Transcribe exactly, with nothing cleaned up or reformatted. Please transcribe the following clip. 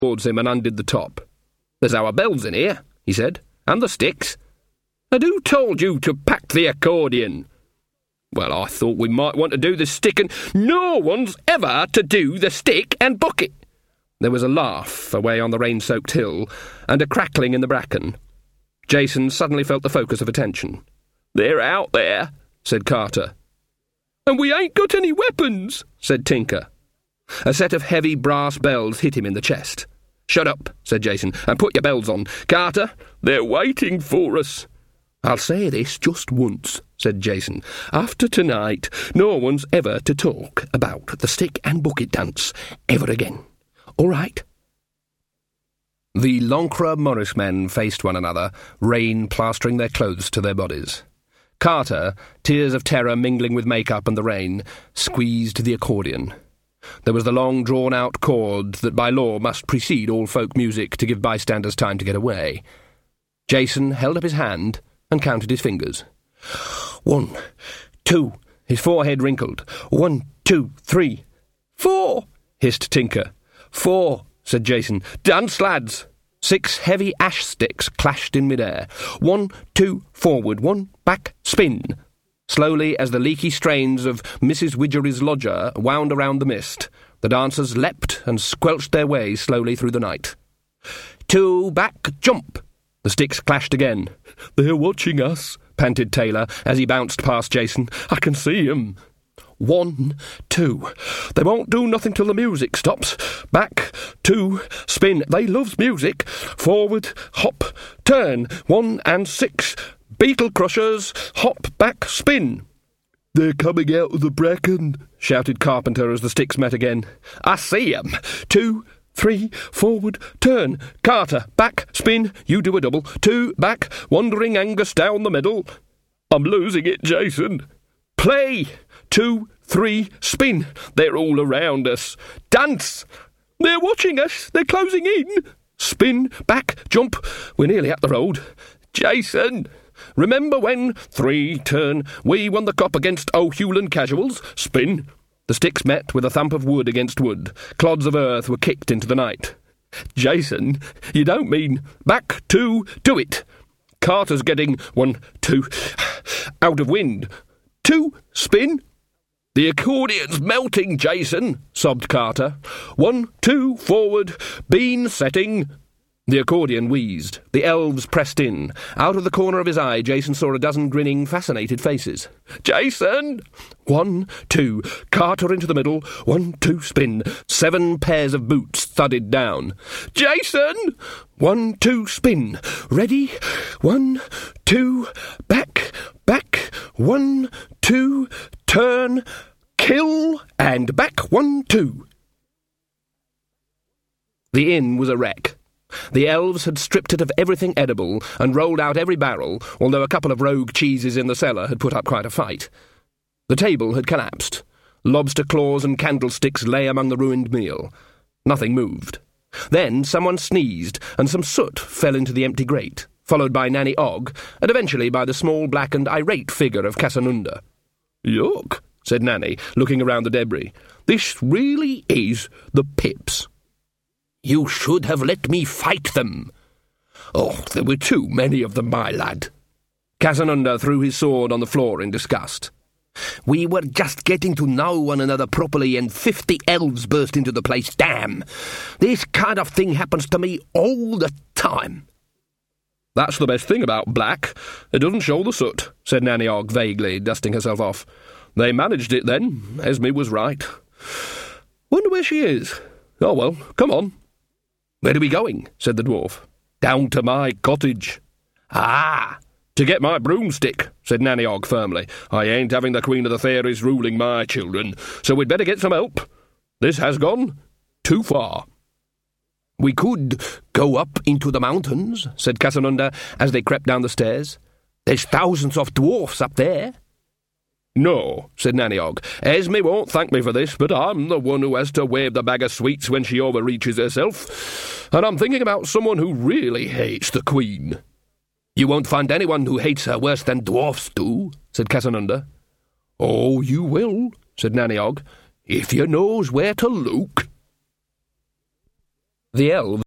towards him and undid the top. "There's our bells in here," he said, "and the sticks. And who told you to pack the accordion?" "Well, I thought we might want to do the stick and—" "No one's ever to do the stick and bucket." There was a laugh away on the rain-soaked hill, and a crackling in the bracken. Jason suddenly felt the focus of attention. "They're out there," said Carter. "And we ain't got any weapons," said Tinker. A set of heavy brass bells hit him in the chest. "Shut up," said Jason, "and put your bells on. Carter, they're waiting for us." "I'll say this just once," said Jason. "After tonight, no one's ever to talk about the stick and bucket dance ever again. All right?" The Lancre Morris men faced one another, rain plastering their clothes to their bodies. Carter, tears of terror mingling with makeup and the rain, squeezed the accordion. There was the long drawn-out chord that by law must precede all folk music to give bystanders time to get away. Jason held up his hand and counted his fingers. "One, two," his forehead wrinkled. "One, two, three." "Four," hissed Tinker. "Four," said Jason. "Dance, lads." Six heavy ash sticks clashed in midair. One, two, forward, one, back, spin. Slowly, as the leaky strains of Missus Widgery's lodger wound around the mist, the dancers leapt and squelched their way slowly through the night. "Two, back, jump." The sticks clashed again. "They're watching us," panted Taylor as he bounced past Jason. "I can see 'em." "One, two. They won't do nothing till the music stops. Back, two, spin. They loves music. Forward, hop, turn. One and six. Beetle crushers, hop, back, spin." "They're coming out of the bracken," shouted Carpenter as the sticks met again. "I see 'em. Two, three, forward, turn. Carter, back, spin. You do a double. Two, back, wandering Angus down the middle." "I'm losing it, Jason." "Play. Two, three, spin. They're all around us. Dance. They're watching us. They're closing in. Spin, back, jump. We're nearly at the road. Jason, remember when, three, turn, we won the cup against O'Hewland Casuals? Spin." The sticks met with a thump of wood against wood. Clods of earth were kicked into the night. "Jason, you don't mean back, two, do it." Carter's getting one, two, out of wind. Two, spin. "The accordion's melting, Jason," sobbed Carter. "One, two, forward, bean setting." The accordion wheezed. The elves pressed in. Out of the corner of his eye, Jason saw a dozen grinning, fascinated faces. "Jason!" One, two. Carter into the middle. One, two, spin. Seven pairs of boots thudded down. "Jason!" One, two, spin. Ready? One, two, back, back. One, two, turn, kill, and back. One, two. The inn was a wreck. The elves had stripped it of everything edible and rolled out every barrel, although a couple of rogue cheeses in the cellar had put up quite a fight. The table had collapsed. Lobster claws and candlesticks lay among the ruined meal. Nothing moved. Then someone sneezed, and some soot fell into the empty grate, followed by Nanny Ogg, and eventually by the small, black and irate figure of Casanunda. "Look," said Nanny, looking around the debris. "This really is the pips." "You should have let me fight them." "Oh, there were too many of them, my lad." Casanunda threw his sword on the floor in disgust. "We were just getting to know one another properly, and fifty elves burst into the place. Damn! This kind of thing happens to me all the time." "That's the best thing about black. It doesn't show the soot," said Nanny Ogg vaguely, dusting herself off. "They managed it then. Esme was right. Wonder where she is. Oh, well, come on." "Where are we going?" said the dwarf. "Down to my cottage." "Ah!" "To get my broomstick," said Nanny Ogg firmly. "I ain't having the Queen of the Fairies ruling my children, so we'd better get some help. This has gone too far." "We could go up into the mountains," said Casanunda as they crept down the stairs. "There's thousands of dwarfs up there." "No," said Nanny Ogg. "Esme won't thank me for this, but I'm the one who has to wave the bag of sweets when she overreaches herself, and I'm thinking about someone who really hates the Queen." "You won't find anyone who hates her worse than dwarfs do," said Casanunda. "Oh, you will," said Nanny Ogg, "if you knows where to look." The elves